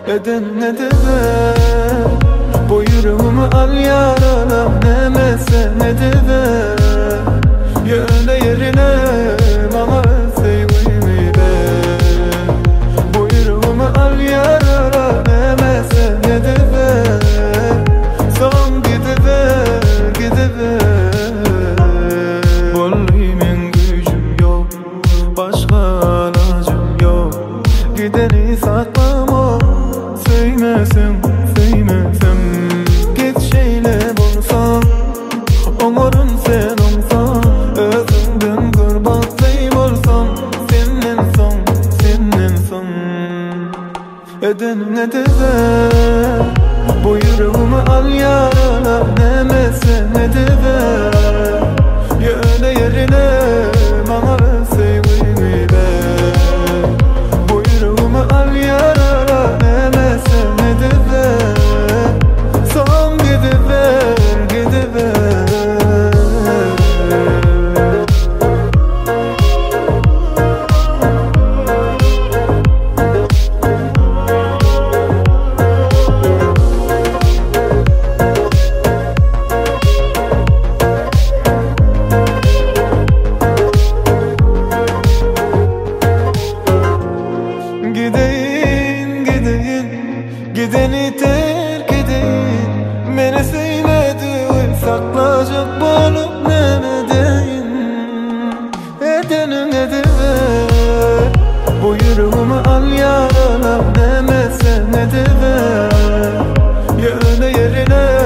eden ne de ver. Bu yüreğimi al yaralam, nemese ne de ver. Yöne yerine bana sevgimi ver. Bu yüreğimi al yaralam, nemese ne de ver. Son gidiver, gidiver. Vallahi men gücüm yok, başka ilacım yok. Gideni satmam o, sevmesem, sevmesem. Git şeyle bulsam, onurun sen olsan. Özünden kurban seyim olsam, senin son, senin son. Eden ne de ver. Bu yüreğimi al yaralam, nemese ne de ver. Yöne yerine bana sevgimi ver. Bu yüreğimi al yaralam, nemese ne de ver. Son gidiver, gidiver. Gideyim, gideyim, gideni terk edeyim. Beni sevmediğin saklayacak bulup ne edeyim. Edenin ne de ver. Bu yüreğimi al yaralam, nemese ne de ver. Yöne yerine